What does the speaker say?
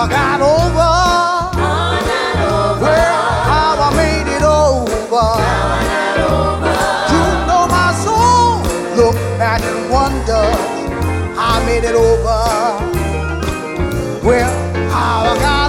I got over. Well, how I made it over. You know my soul. Look back and wonder. I made it over. Well, how I got